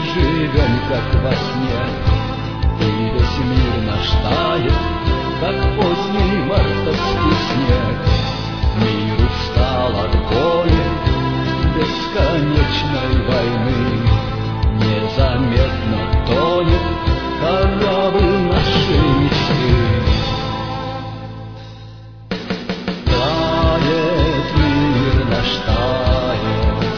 живем, как во сне, и весь мир наш тает, как поздний мартовский снег. Мир устал от боли, бесконечной войны, незаметно тонет корабль нашей мечты. Тает мир наш, тает,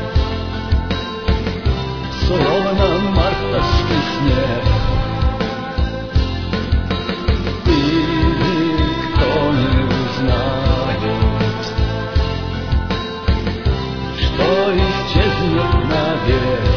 словно мартовский снег. И никто не узнает, что исчезнет навек.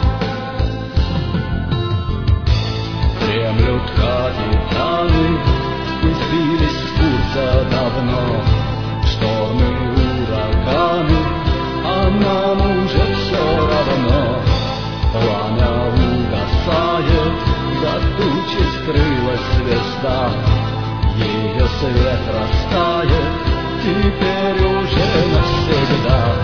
Дремлют капитаны и сбились с курса давно. Штормы, ураганы, а нам уже все равно. Пламя угасает, за тучей скрылась звезда. Ее свет растает, теперь уже навсегда.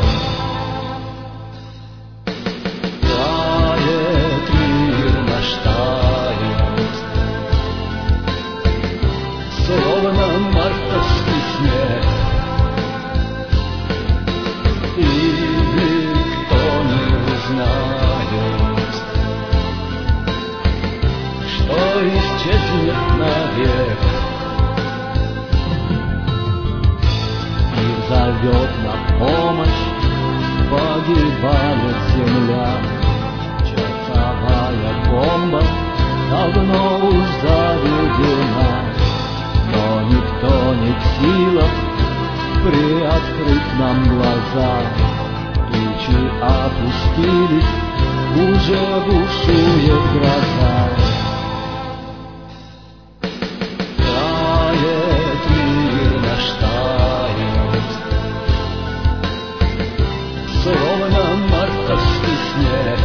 Тает мир наш, тает, словно мартовский снег. И никто не узнает, что исчезнет навек. Мир зовет на помощь, погибает земля. Часовая бомба давно уж заведена, но никто не в силах приоткрыть нам глаза. Тучи опустились, уже бушует гроза. Тает мир наш, тает, словно мартовский снег.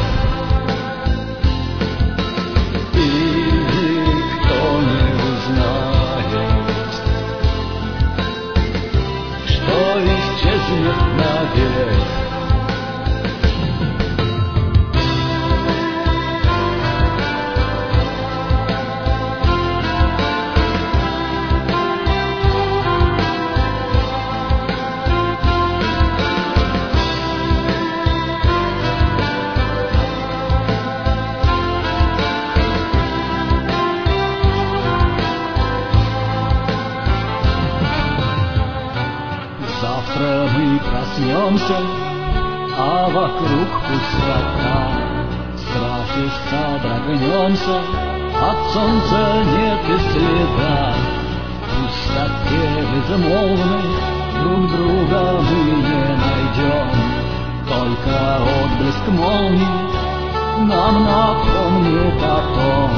И никто не узнает, что исчезнет навек. Завтра мы проснемся, а вокруг пустота. Страх и содрогнемся, от солнца нет и следа. В пустоте безмолвной друг друга мы не найдем. Только отблеск молнии нам напомнит о том,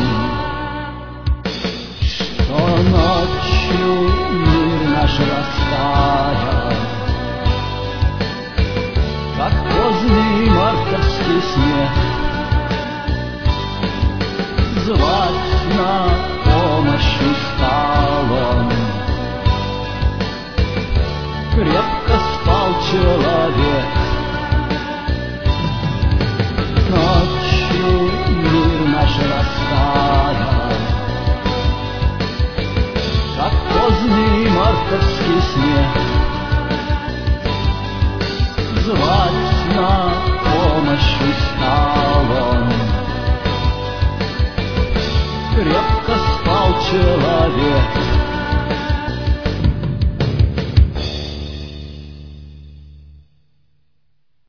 что ночью мир наш растаял, как поздний мартовский снег. Звать на помощь устал он, крепко спал человек. Ночью мир наш растаял, как поздний мартовский снег. Звать на помощь устал он, крепко спал человек.